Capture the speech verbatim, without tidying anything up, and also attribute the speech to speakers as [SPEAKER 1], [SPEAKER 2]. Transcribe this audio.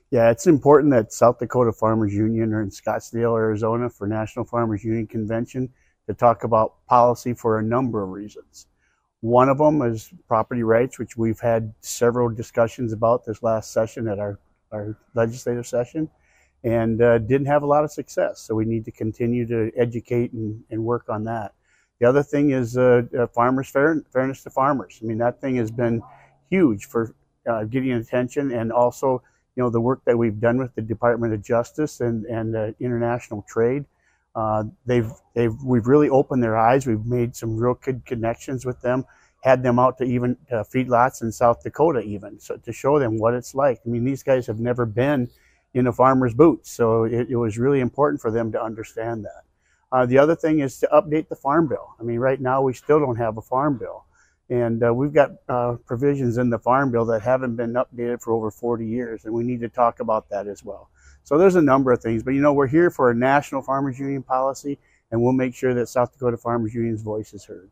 [SPEAKER 1] Yeah, it's important that South Dakota Farmers Union are in Scottsdale, Arizona for National Farmers Union Convention to talk about policy for a number of reasons. One of them is property rights, which we've had several discussions about this last session at our, our legislative session and uh, didn't have a lot of success. So we need to continue to educate and, and work on that. The other thing is uh, uh, farmers fair, fairness to farmers. I mean, that thing has been huge for uh, getting attention, and also, you know, the work that we've done with the Department of Justice and and uh, international trade. Uh, they've they've we've really opened their eyes. We've made some real good connections with them. Had them out to even uh, feedlots in South Dakota, even so to show them what it's like. I mean, these guys have never been in a farmer's boots, so it, it was really important for them to understand that. Uh, the other thing is to update the farm bill. I mean, right now we still don't have a farm bill, and uh, we've got uh, provisions in the farm bill that haven't been updated for over forty years, and we need to talk about that as well. So there's a number of things, but you know, we're here for a national farmers union policy, and we'll make sure that South Dakota Farmers Union's voice is heard.